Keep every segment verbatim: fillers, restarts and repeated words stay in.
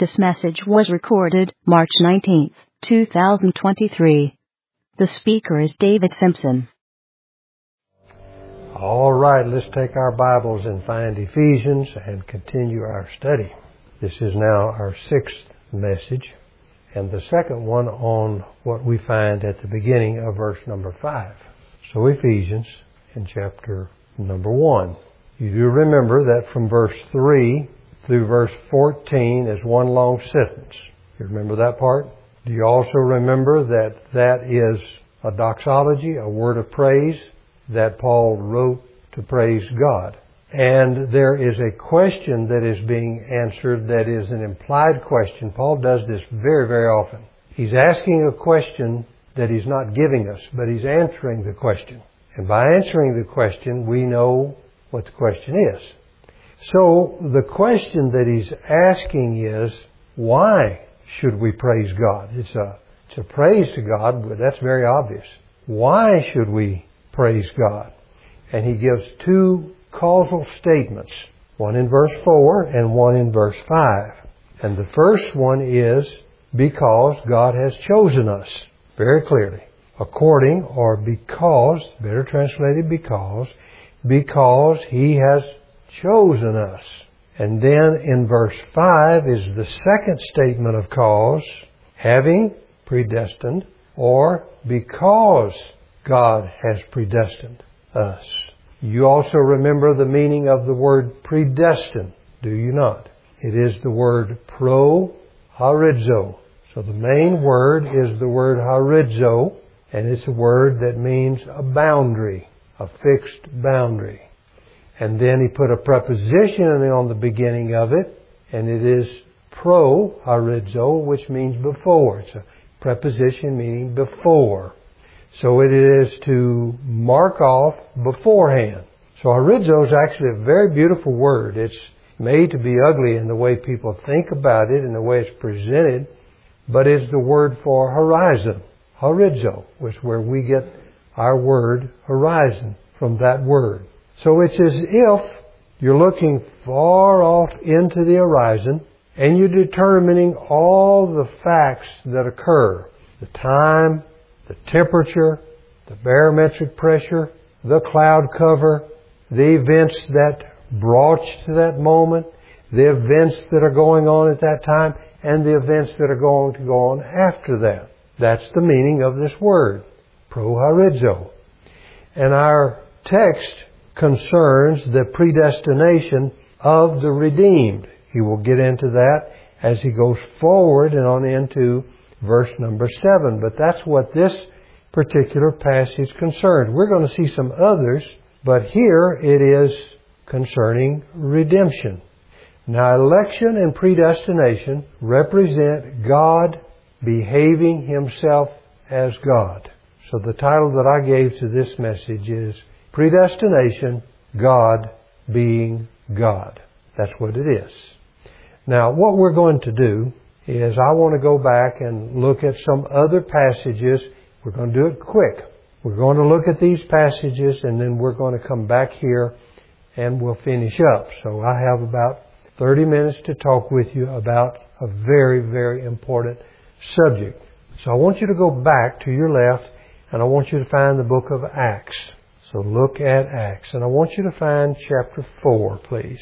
This message was recorded March nineteenth, two thousand twenty-three. The speaker is David Simpson. All right, let's take our Bibles and find Ephesians and continue our study. This is now our sixth message, and the second one on what we find at the beginning of verse number five. So Ephesians in chapter number one. You do remember that from verse three through verse fourteen is one long sentence. You remember that part? Do you also remember that that is a doxology, a word of praise that Paul wrote to praise God? And there is a question that is being answered that is an implied question. Paul does this very, very often. He's asking a question that he's not giving us, but he's answering the question. And by answering the question, we know what the question is. So the question that he's asking is, why should we praise God? It's a, it's a praise to God, but that's very obvious. Why should we praise God? And he gives two causal statements, one in verse four and one in verse five. And the first one is, because God has chosen us, very clearly. According, or because, better translated because, because He has chosen us. And then in verse five is the second statement of cause, having predestined, or because God has predestined us. You also remember the meaning of the word predestined, do you not? It is the word pro-horizo. So the main word is the word horizo, and it's a word that means a boundary, a fixed boundary. And then he put a preposition on the beginning of it, and it is pro-horizo, which means before. It's a preposition meaning before. So it is to mark off beforehand. So horizo is actually a very beautiful word. It's made to be ugly in the way people think about it and the way it's presented, but it's the word for horizon. Horizo, which is where we get our word horizon from that word. So it's as if you're looking far off into the horizon and you're determining all the facts that occur. The time, the temperature, the barometric pressure, the cloud cover, the events that brought you to that moment, the events that are going on at that time, and the events that are going to go on after that. That's the meaning of this word, pro-horizo. And our text concerns the predestination of the redeemed. He will get into that as he goes forward and on into verse number seven. But that's what this particular passage concerns. We're going to see some others, but here it is concerning redemption. Now, election and predestination represent God behaving Himself as God. So the title that I gave to this message is Predestination, God being God. That's what it is. Now, what we're going to do is I want to go back and look at some other passages. We're going to do it quick. We're going to look at these passages and then we're going to come back here and we'll finish up. So I have about thirty minutes to talk with you about a very, very important subject. So I want you to go back to your left and I want you to find the book of Acts. So look at Acts. And I want you to find chapter four, please.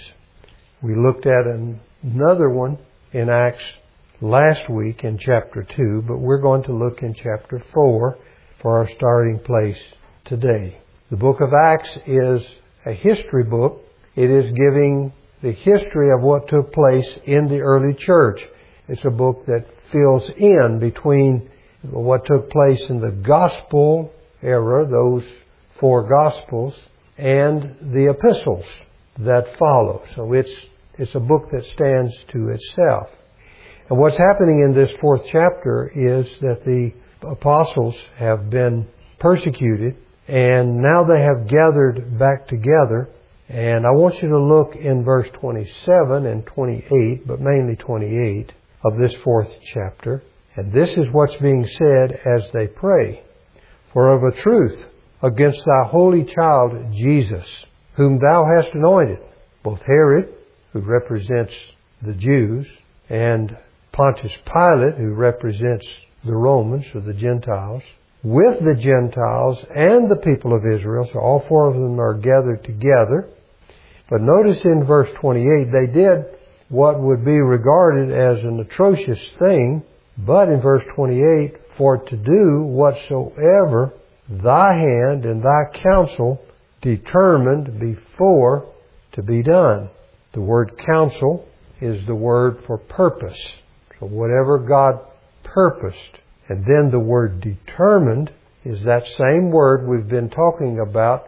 We looked at another one in Acts last week in chapter two, but we're going to look in chapter four for our starting place today. The book of Acts is a history book. It is giving the history of what took place in the early church. It's a book that fills in between what took place in the gospel era, those four gospels, and the epistles that follow. So it's it's a book that stands to itself. And what's happening in this fourth chapter is that the apostles have been persecuted and now they have gathered back together. And I want you to look in verse twenty-seven and twenty-eight, but mainly twenty-eight of this fourth chapter. And this is what's being said as they pray. For of a truth, against thy holy child Jesus, whom thou hast anointed, both Herod, who represents the Jews, and Pontius Pilate, who represents the Romans or the Gentiles, with the Gentiles and the people of Israel. So all four of them are gathered together. But notice in verse twenty-eight, they did what would be regarded as an atrocious thing. But in verse twenty-eight, for to do whatsoever thy hand and thy counsel determined before to be done. The word counsel is the word for purpose. So whatever God purposed. And then the word determined is that same word we've been talking about,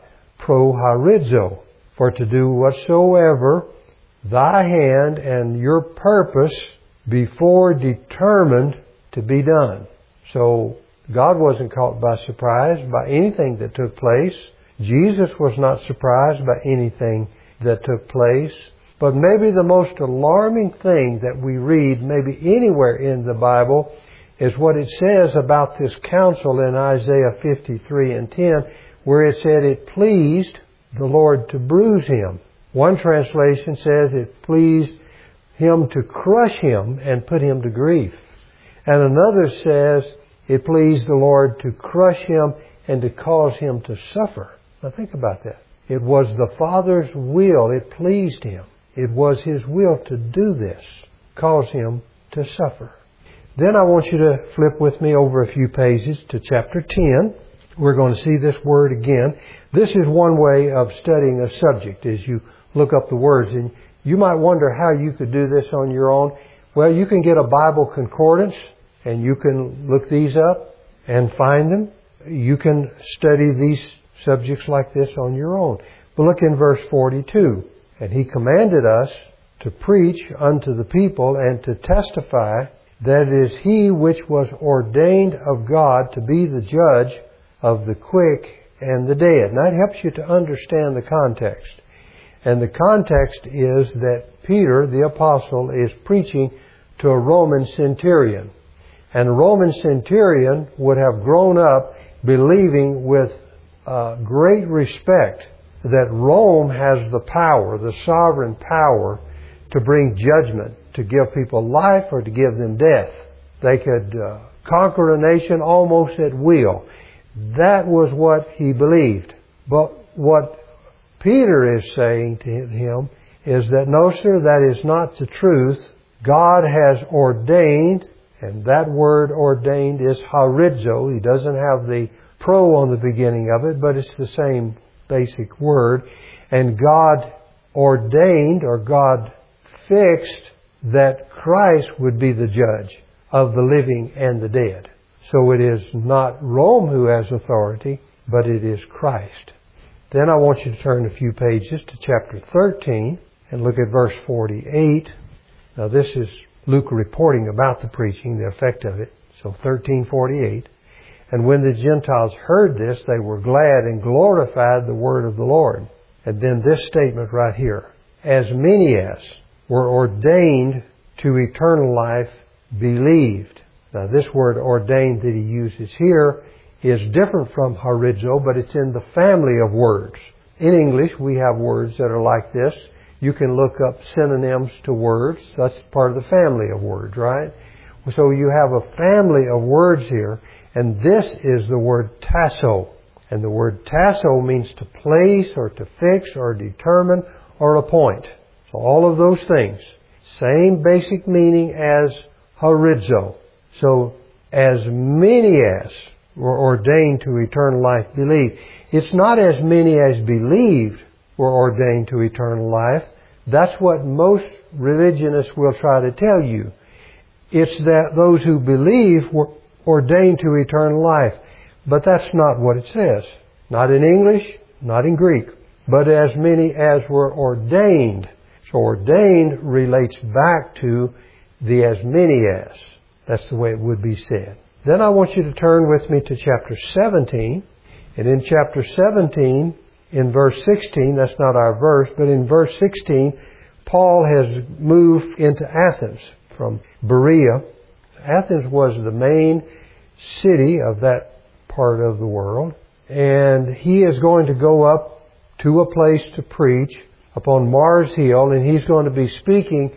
prohorizo. For to do whatsoever thy hand and your purpose before determined to be done. So God wasn't caught by surprise by anything that took place. Jesus was not surprised by anything that took place. But maybe the most alarming thing that we read, maybe anywhere in the Bible, is what it says about this counsel in Isaiah fifty-three and ten, where it said it pleased the Lord to bruise him. One translation says it pleased him to crush him and put him to grief. And another says it pleased the Lord to crush him and to cause him to suffer. Now think about that. It was the Father's will. It pleased him. It was his will to do this, cause him to suffer. Then I want you to flip with me over a few pages to chapter ten. We're going to see this word again. This is one way of studying a subject as you look up the words. And you might wonder how you could do this on your own. Well, you can get a Bible concordance and you can look these up and find them. You can study these subjects like this on your own. But look in verse forty-two. And he commanded us to preach unto the people and to testify that it is he which was ordained of God to be the judge of the quick and the dead. Now, it helps you to understand the context. And the context is that Peter, the apostle, is preaching to a Roman centurion. And a Roman centurion would have grown up believing with uh, great respect that Rome has the power, the sovereign power, to bring judgment, to give people life or to give them death. They could uh, conquer a nation almost at will. That was what he believed. But what Peter is saying to him is that, no, sir, that is not the truth. God has ordained, and that word ordained is horizo. He doesn't have the pro on the beginning of it, but it's the same basic word. And God ordained, or God fixed, that Christ would be the judge of the living and the dead. So it is not Rome who has authority, but it is Christ. Then I want you to turn a few pages to chapter thirteen and look at verse forty-eight. Now this is Luke reporting about the preaching, the effect of it. So thirteen forty-eight. And when the Gentiles heard this, they were glad and glorified the word of the Lord. And then this statement right here. As many as were ordained to eternal life believed. Now this word ordained that he uses here is different from horizo, but it's in the family of words. In English, we have words that are like this. You can look up synonyms to words. That's part of the family of words, right? So you have a family of words here, and this is the word tasso. And the word tasso means to place or to fix or determine or appoint. So all of those things. Same basic meaning as horizo. So as many as were ordained to eternal life believed. It's not as many as believed were ordained to eternal life. That's what most religionists will try to tell you. It's that those who believe were ordained to eternal life. But that's not what it says. Not in English, not in Greek. But as many as were ordained. So ordained relates back to the as many as. That's the way it would be said. Then I want you to turn with me to chapter seventeen. And in chapter seventeen, in verse sixteen, that's not our verse, but in verse sixteen, Paul has moved into Athens from Berea. Athens was the main city of that part of the world. And he is going to go up to a place to preach upon Mars Hill, and he's going to be speaking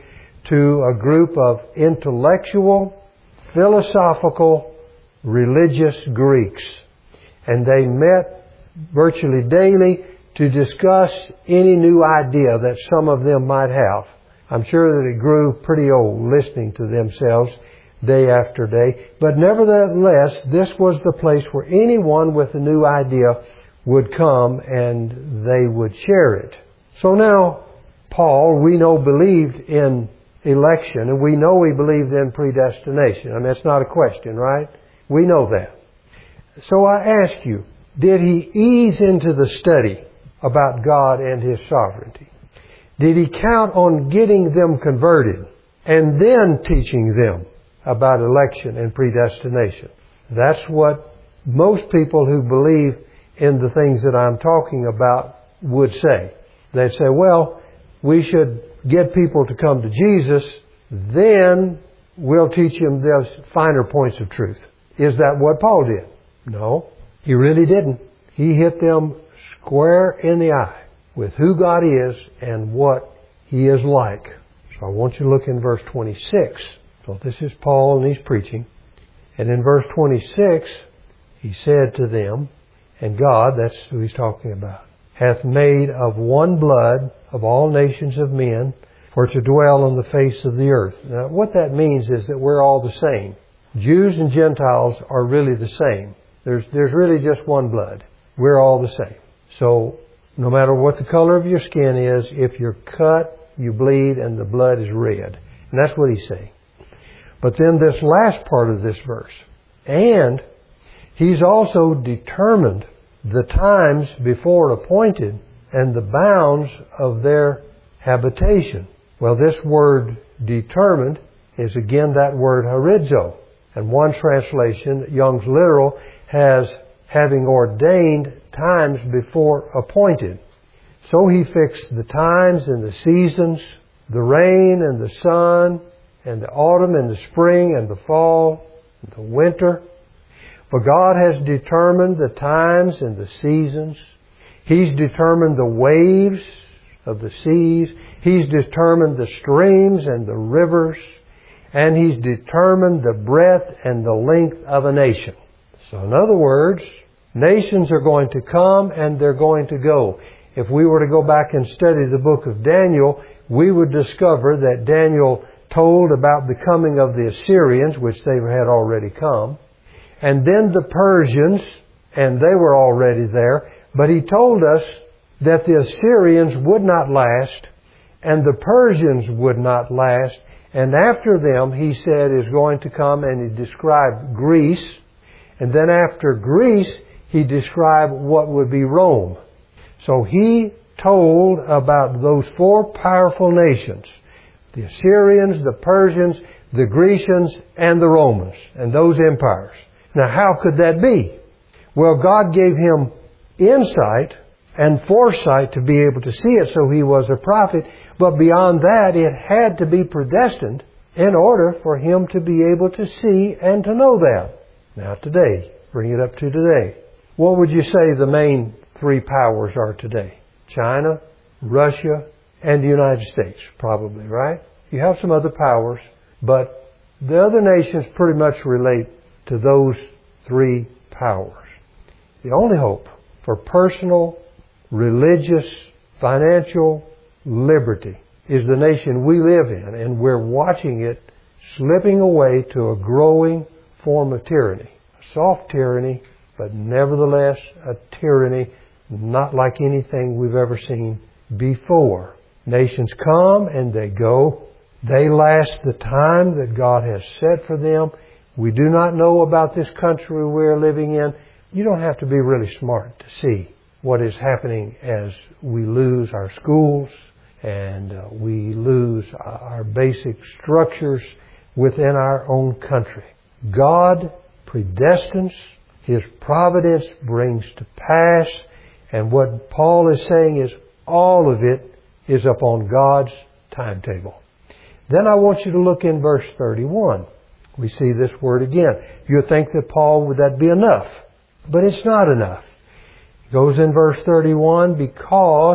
to a group of intellectual, philosophical, religious Greeks. And they met virtually daily to discuss any new idea that some of them might have. I'm sure that it grew pretty old listening to themselves day after day. But nevertheless, this was the place where anyone with a new idea would come and they would share it. So now, Paul, we know, believed in election, and we know he believed in predestination. I mean, that's not a question, right? We know that. So I ask you, did he ease into the study about God and His sovereignty? Did he count on getting them converted and then teaching them about election and predestination? That's what most people who believe in the things that I'm talking about would say. They'd say, well, we should get people to come to Jesus, then we'll teach them those finer points of truth. Is that what Paul did? No, he really didn't. He hit them square in the eye with who God is and what He is like. So I want you to look in verse twenty-six. So this is Paul and he's preaching. And in verse twenty-six, he said to them, and God, that's who he's talking about, hath made of one blood of all nations of men for to dwell on the face of the earth. Now what that means is that we're all the same. Jews and Gentiles are really the same. There's, there's really just one blood. We're all the same. So no matter what the color of your skin is, if you're cut, you bleed, and the blood is red. And that's what he's saying. But then this last part of this verse, and he's also determined the times before appointed and the bounds of their habitation. Well, this word determined is again that word horizo. And one translation, Young's Literal, has having ordained times before appointed. So he fixed the times and the seasons, the rain and the sun, and the autumn and the spring and the fall and the winter. For God has determined the times and the seasons. He's determined the waves of the seas. He's determined the streams and the rivers. And He's determined the breadth and the length of a nation. So in other words, nations are going to come and they're going to go. If we were to go back and study the book of Daniel, we would discover that Daniel told about the coming of the Assyrians, which they had already come, and then the Persians, and they were already there. But he told us that the Assyrians would not last, and the Persians would not last, and after them, he said, is going to come, and he described Greece, and then after Greece, he described what would be Rome. So he told about those four powerful nations, the Assyrians, the Persians, the Grecians, and the Romans, and those empires. Now, how could that be? Well, God gave him insight and foresight to be able to see it, so he was a prophet. But beyond that, it had to be predestined in order for him to be able to see and to know that. Now, today, bring it up to today. What would you say the main three powers are today? China, Russia, and the United States, probably, right? You have some other powers, but the other nations pretty much relate to those three powers. The only hope for personal, religious, financial liberty is the nation we live in, and we're watching it slipping away to a growing form of tyranny. A soft tyranny, but nevertheless a tyranny not like anything we've ever seen before. Nations come and they go. They last the time that God has set for them. We do not know about this country we're living in. You don't have to be really smart to see what is happening as we lose our schools and uh, we lose our basic structures within our own country. God predestines. His providence brings to pass. And what Paul is saying is all of it is upon God's timetable. Then I want you to look in verse thirty-one. We see this word again. You think that Paul, would that be enough? But it's not enough. It goes in verse thirty-one, because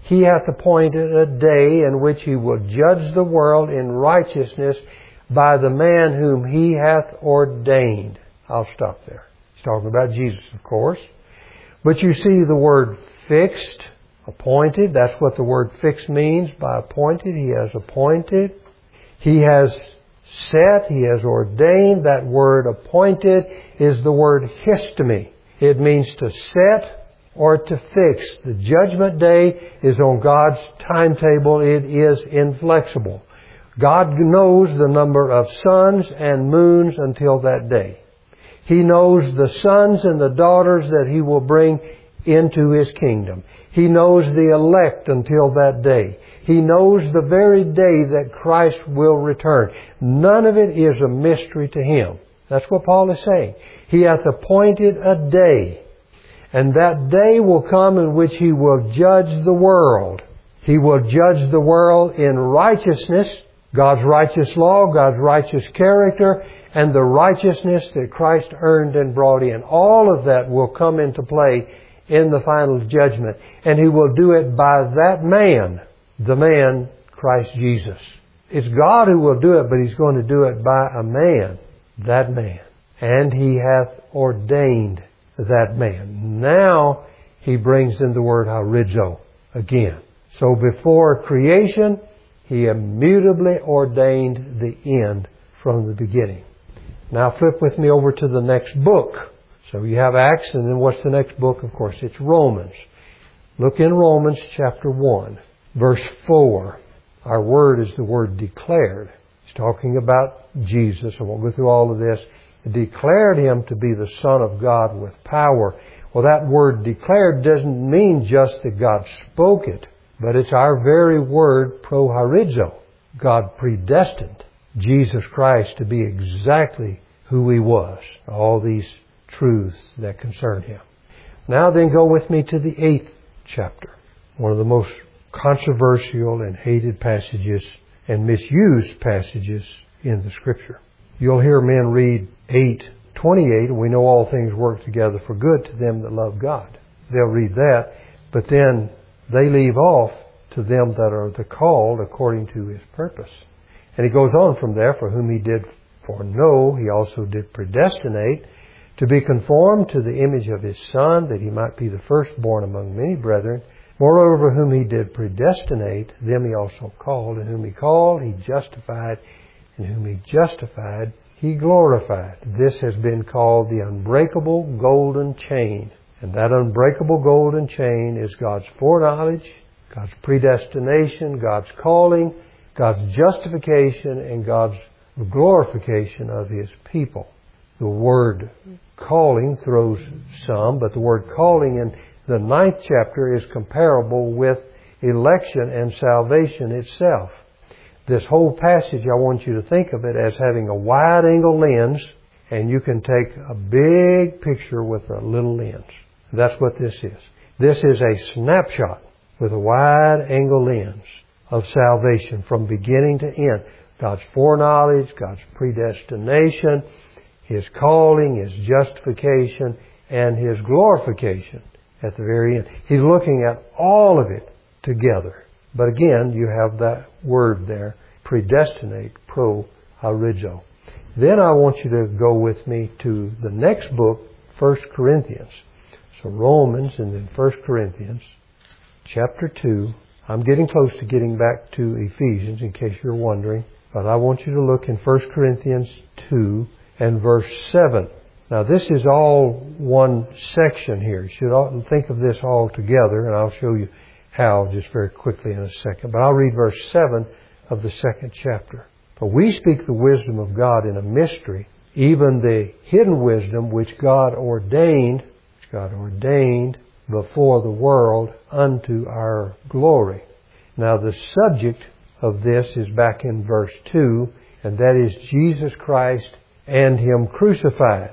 He hath appointed a day in which He will judge the world in righteousness by the man whom He hath ordained. I'll stop there. He's talking about Jesus, of course. But you see the word fixed, appointed. That's what the word fixed means by appointed. He has appointed. He has set. He has ordained. That word appointed is the word histemi. It means to set or to fix. The judgment day is on God's timetable. It is inflexible. God knows the number of suns and moons until that day. He knows the sons and the daughters that He will bring into His kingdom. He knows the elect until that day. He knows the very day that Christ will return. None of it is a mystery to Him. That's what Paul is saying. He hath appointed a day, and that day will come in which He will judge the world. He will judge the world in righteousness, God's righteous law, God's righteous character, and the righteousness that Christ earned and brought in. All of that will come into play in the final judgment. And He will do it by that man, the man, Christ Jesus. It's God who will do it, but He's going to do it by a man, that man. And He hath ordained that man. Now He brings in the word haurizo again. So before creation, He immutably ordained the end from the beginning. Now flip with me over to the next book. So you have Acts, and then what's the next book? Of course, it's Romans. Look in Romans chapter one, verse four. Our word is the word declared. It's talking about Jesus. I won't go through all of this. It declared Him to be the Son of God with power. Well, that word declared doesn't mean just that God spoke it, but it's our very word prohaorizo. God predestined Jesus Christ to be exactly who He was. All these truths that concern Him. Now then go with me to the eighth chapter. One of the most controversial and hated passages and misused passages in the Scripture. You'll hear men read eight twenty-eight, and we know all things work together for good to them that love God. They'll read that, but then they leave off to them that are the called according to His purpose. And he goes on from there, for whom He did foreknow, He also did predestinate to be conformed to the image of His Son, that He might be the firstborn among many brethren. Moreover, whom He did predestinate, them He also called. And whom He called, He justified. And whom He justified, He glorified. This has been called the unbreakable golden chain. And that unbreakable golden chain is God's foreknowledge, God's predestination, God's calling, God's justification, and God's glorification of His people. The word calling throws some, but the word calling in the ninth chapter is comparable with election and salvation itself. This whole passage, I want you to think of it as having a wide-angle lens, and you can take a big picture with a little lens. That's what this is. This is a snapshot with a wide-angle lens of salvation from beginning to end. God's foreknowledge, God's predestination, His calling, His justification, and His glorification at the very end. He's looking at all of it together. But again, you have that word there, predestinate, prohaorizo. Then I want you to go with me to the next book, First Corinthians. So Romans and then First Corinthians, chapter two. I'm getting close to getting back to Ephesians, in case you're wondering. But I want you to look in First Corinthians two and verse seven. Now this is all one section here. You should think of this all together, and I'll show you how just very quickly in a second. But I'll read verse seven of the second chapter. For we speak the wisdom of God in a mystery, even the hidden wisdom which God ordained, which God ordained before the world unto our glory. Now the subject of this is back in verse two, and that is Jesus Christ and Him crucified.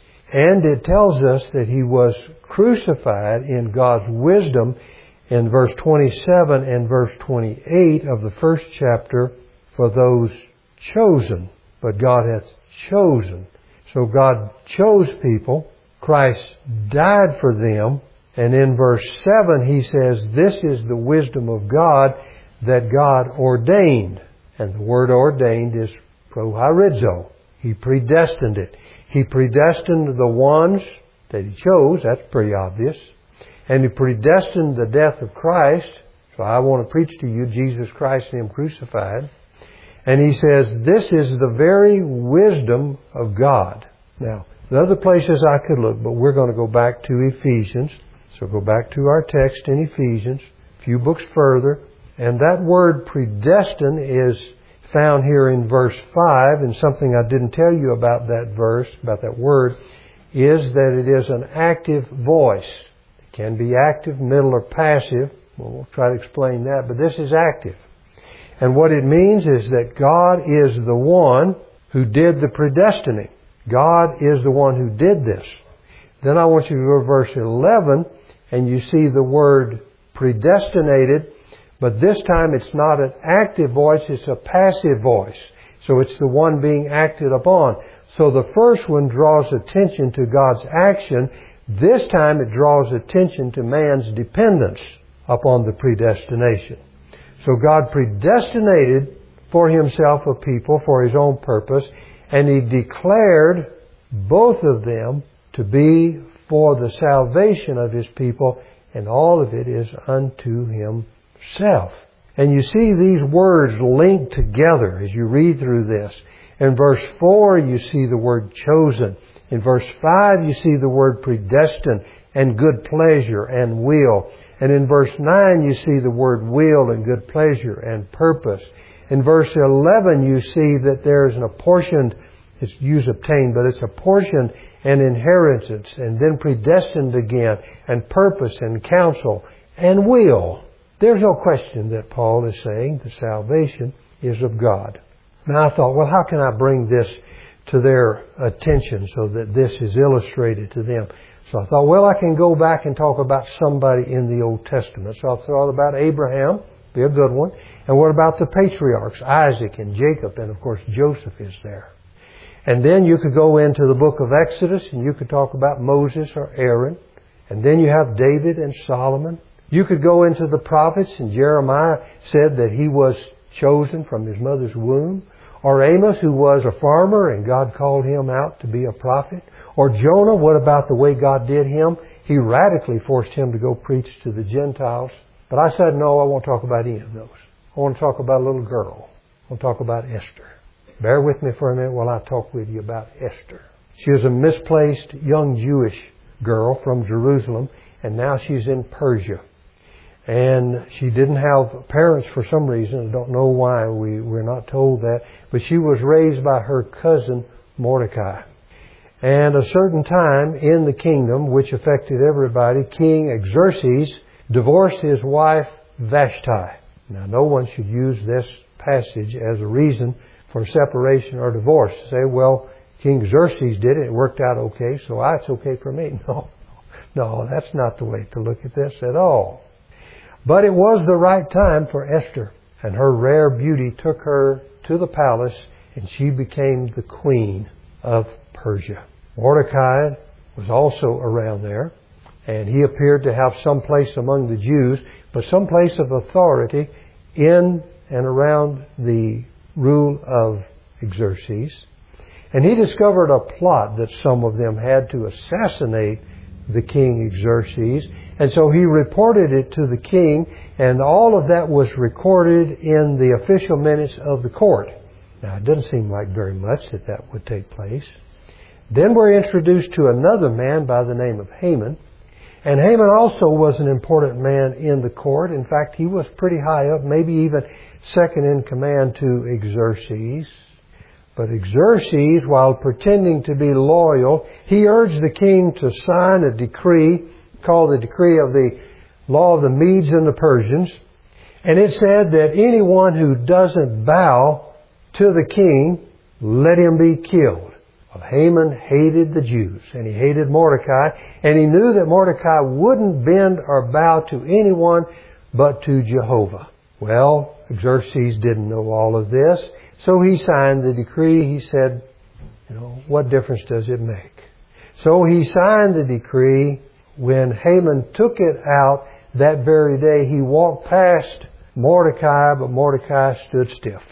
And it tells us that He was crucified in God's wisdom in verse twenty-seven and verse twenty-eight of the first chapter for those chosen. But God hath chosen. So God chose people. Christ died for them. And in verse seven he says, this is the wisdom of God that God ordained. And the word ordained is prohorizo. He predestined it. He predestined the ones that He chose. That's pretty obvious. And He predestined the death of Christ. So I want to preach to you Jesus Christ and Him crucified. And He says, this is the very wisdom of God. Now, the other places I could look, but we're going to go back to Ephesians. So go back to our text in Ephesians, a few books further. And that word predestined is found here in verse five. And something I didn't tell you about that verse, about that word, is that it is an active voice. It can be active, middle, or passive. Well, we'll try to explain that, but this is active. And what it means is that God is the one who did the predestining. God is the one who did this. Then I want you to go to verse eleven, and you see the word predestinated, but this time it's not an active voice, it's a passive voice. So it's the one being acted upon. So the first one draws attention to God's action. This time it draws attention to man's dependence upon the predestination. So God predestinated for Himself a people for His own purpose, and He declared both of them to be for the salvation of His people, and all of it is unto Himself. And you see these words linked together as you read through this. In verse four, you see the word chosen. In verse five, you see the word predestined and good pleasure and will. And in verse nine, you see the word will and good pleasure and purpose. In verse eleven, you see that there is an apportioned, it's used obtained, but it's apportioned and inheritance, and then predestined again, and purpose and counsel and will. There's no question that Paul is saying the salvation is of God. Now I thought, well, how can I bring this to their attention so that this is illustrated to them? So I thought, well, I can go back and talk about somebody in the Old Testament. So I thought about Abraham, be a good one. And what about the patriarchs, Isaac and Jacob, and of course Joseph is there. And then you could go into the book of Exodus and you could talk about Moses or Aaron. And then you have David and Solomon. You could go into the prophets, and Jeremiah said that he was chosen from his mother's womb. Or Amos, who was a farmer and God called him out to be a prophet. Or Jonah, what about the way God did him? He radically forced him to go preach to the Gentiles. But I said, no, I won't talk about any of those. I want to talk about a little girl. I want to talk about Esther. Bear with me for a minute while I talk with you about Esther. She was a misplaced young Jewish girl from Jerusalem, and now she's in Persia. And she didn't have parents for some reason. I don't know why. We, we're not told that. But she was raised by her cousin Mordecai. And a certain time in the kingdom, which affected everybody, King Xerxes divorced his wife Vashti. Now, no one should use this passage as a reason for separation or divorce. Say, well, King Xerxes did it. It worked out okay, so it's okay for me. No, no, that's not the way to look at this at all. But it was the right time for Esther, and her rare beauty took her to the palace, and she became the queen of Persia. Mordecai was also around there, and he appeared to have some place among the Jews, but some place of authority in and around the rule of Xerxes. And he discovered a plot that some of them had to assassinate the king Xerxes. And so he reported it to the king, and all of that was recorded in the official minutes of the court. Now, it doesn't seem like very much that that would take place. Then we're introduced to another man by the name of Haman. And Haman also was an important man in the court. In fact, he was pretty high up, maybe even second in command to Xerxes. But Xerxes, while pretending to be loyal, he urged the king to sign a decree called the Decree of the Law of the Medes and the Persians. And it said that anyone who doesn't bow to the king, let him be killed. Well, Haman hated the Jews, and he hated Mordecai, and he knew that Mordecai wouldn't bend or bow to anyone but to Jehovah. Well, Xerxes didn't know all of this, so he signed the decree. He said, you know, what difference does it make? So he signed the decree when Haman took it out that very day, he walked past Mordecai, but Mordecai stood stiff.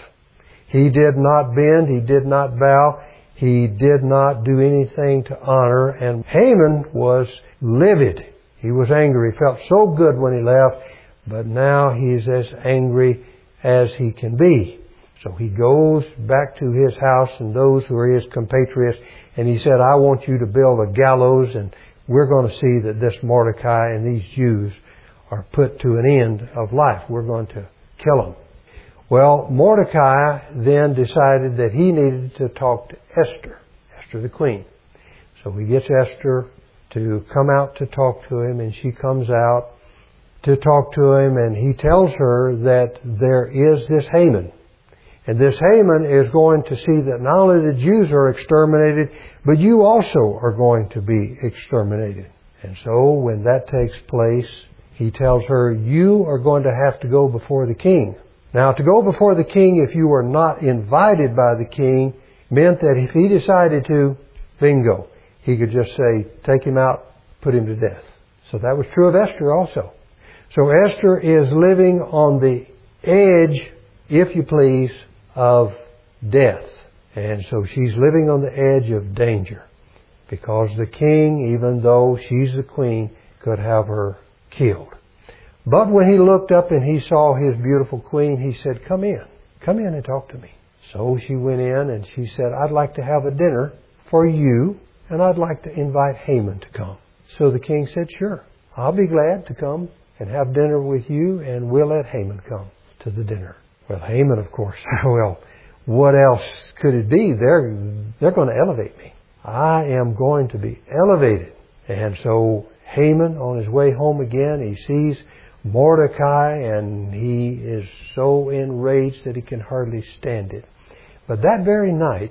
He did not bend, he did not bow, he did not do anything to honor, and Haman was livid. He was angry. He felt so good when he left, but now he's as angry as he can be. So he goes back to his house and those who are his compatriots, and he said, I want you to build a gallows, and we're going to see that this Mordecai and these Jews are put to an end of life. We're going to kill them. Well, Mordecai then decided that he needed to talk to Esther, Esther the queen. So he gets Esther to come out to talk to him, and she comes out to talk to him, and he tells her that there is this Haman. And this Haman is going to see that not only the Jews are exterminated, but you also are going to be exterminated. And so when that takes place, he tells her, you are going to have to go before the king. Now, to go before the king if you were not invited by the king meant that if he decided to, bingo, he could just say, take him out, put him to death. So that was true of Esther also. So Esther is living on the edge, if you please, of death. And so she's living on the edge of danger because the king, even though she's the queen, could have her killed. But when he looked up and he saw his beautiful queen, he said, come in. Come in and talk to me. So she went in and she said, I'd like to have a dinner for you, and I'd like to invite Haman to come. So the king said, sure, I'll be glad to come and have dinner with you, and we'll let Haman come to the dinner. Well, Haman, of course, well, what else could it be? They're, they're going to elevate me. I am going to be elevated. And so Haman, on his way home again, he sees Mordecai, and he is so enraged that he can hardly stand it. But that very night,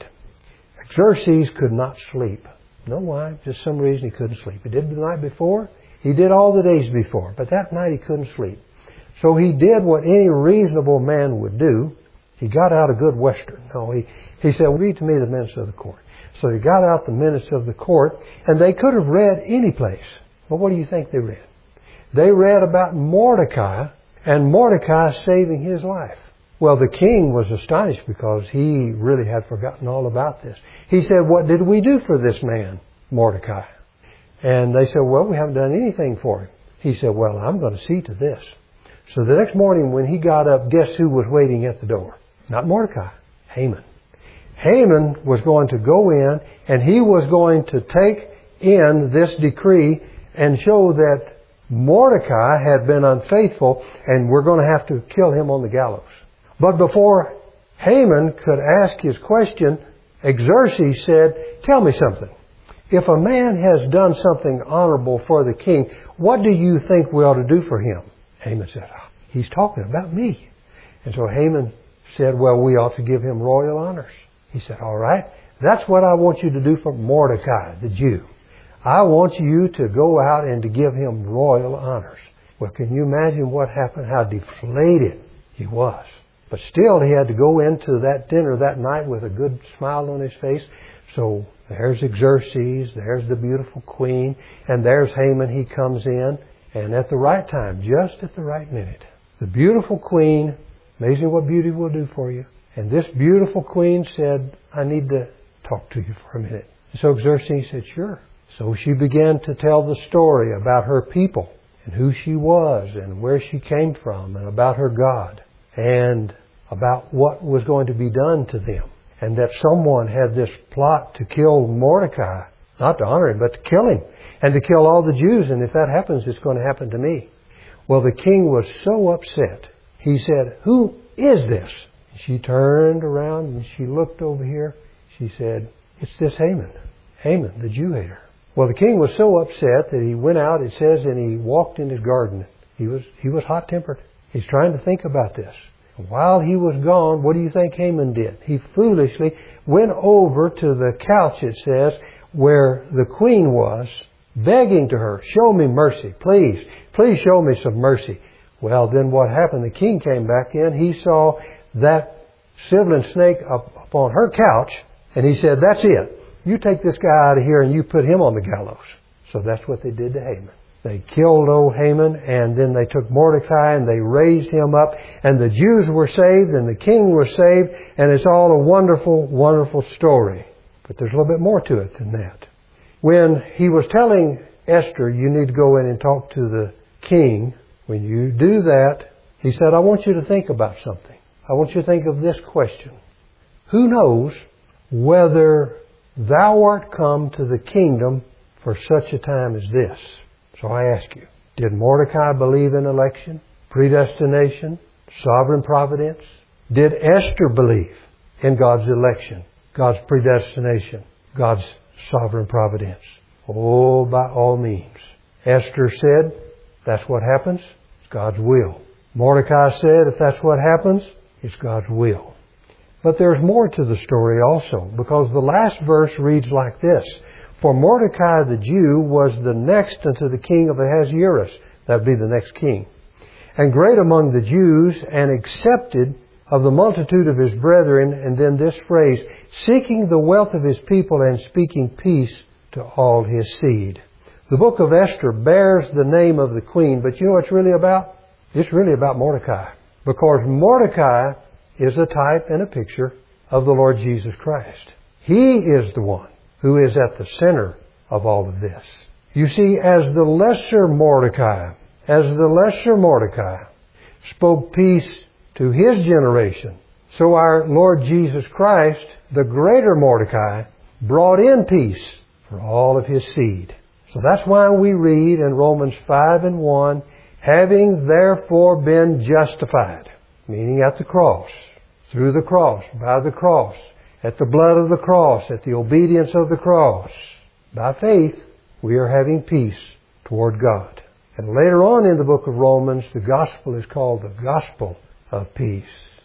Xerxes could not sleep. No why, just some reason he couldn't sleep. He did the night before, he did all the days before, but that night he couldn't sleep. So he did what any reasonable man would do. He got out a good Western. No, he, he said, read to me the minutes of the court. So he got out the minutes of the court, and they could have read any place. But what do you think they read? They read about Mordecai and Mordecai saving his life. Well, the king was astonished because he really had forgotten all about this. He said, what did we do for this man, Mordecai? And they said, well, we haven't done anything for him. He said, well, I'm going to see to this. So the next morning when he got up, guess who was waiting at the door? Not Mordecai, Haman. Haman was going to go in, and he was going to take in this decree and show that Mordecai had been unfaithful, and we're going to have to kill him on the gallows. But before Haman could ask his question, Xerxes said, tell me something. If a man has done something honorable for the king, what do you think we ought to do for him? Haman said, oh, he's talking about me. And so Haman said, well, we ought to give him royal honors. He said, all right, that's what I want you to do for Mordecai, the Jew. I want you to go out and to give him royal honors. Well, can you imagine what happened, how deflated he was? But still, he had to go into that dinner that night with a good smile on his face. So there's Xerxes, there's the beautiful queen, and there's Haman. He comes in, and at the right time, just at the right minute, the beautiful queen, amazing what beauty will do for you. And this beautiful queen said, I need to talk to you for a minute. So Xerxes said, sure. So she began to tell the story about her people and who she was and where she came from and about her God and about what was going to be done to them, and that someone had this plot to kill Mordecai, not to honor him, but to kill him and to kill all the Jews. And if that happens, it's going to happen to me. Well, the king was so upset. He said, who is this? She turned around and she looked over here. She said, it's this Haman, Haman, the Jew hater. Well, the king was so upset that he went out, it says, and he walked in his garden. He was, he was hot-tempered. He's trying to think about this. While he was gone, what do you think Haman did? He foolishly went over to the couch, it says, where the queen was, begging to her, show me mercy, please. Please show me some mercy. Well, then what happened? The king came back in. He saw that sibling snake up, up on her couch, and he said, that's it. You take this guy out of here and you put him on the gallows. So that's what they did to Haman. They killed old Haman, and then they took Mordecai and they raised him up, and the Jews were saved and the king was saved, and it's all a wonderful, wonderful story. But there's a little bit more to it than that. When he was telling Esther, you need to go in and talk to the king, when you do that, he said, I want you to think about something. I want you to think of this question. Who knows whether thou art come to the kingdom for such a time as this? So I ask you, did Mordecai believe in election, predestination, sovereign providence? Did Esther believe in God's election, God's predestination, God's sovereign providence? Oh, by all means. Esther said, that's what happens, it's God's will. Mordecai said, if that's what happens, it's God's will. But there's more to the story also, because the last verse reads like this. For Mordecai the Jew was the next unto the king of Ahasuerus. That would be the next king. And great among the Jews, and accepted of the multitude of his brethren. And then this phrase, seeking the wealth of his people and speaking peace to all his seed. The book of Esther bears the name of the queen, but you know what it's really about? It's really about Mordecai. Because Mordecai is a type and a picture of the Lord Jesus Christ. He is the one who is at the center of all of this. You see, as the lesser Mordecai, as the lesser Mordecai spoke peace to his generation, so our Lord Jesus Christ, the greater Mordecai, brought in peace for all of his seed. So that's why we read in Romans five and one, having therefore been justified, meaning at the cross, through the cross, by the cross, at the blood of the cross, at the obedience of the cross, by faith, we are having peace toward God. And later on in the book of Romans, the gospel is called the gospel of peace.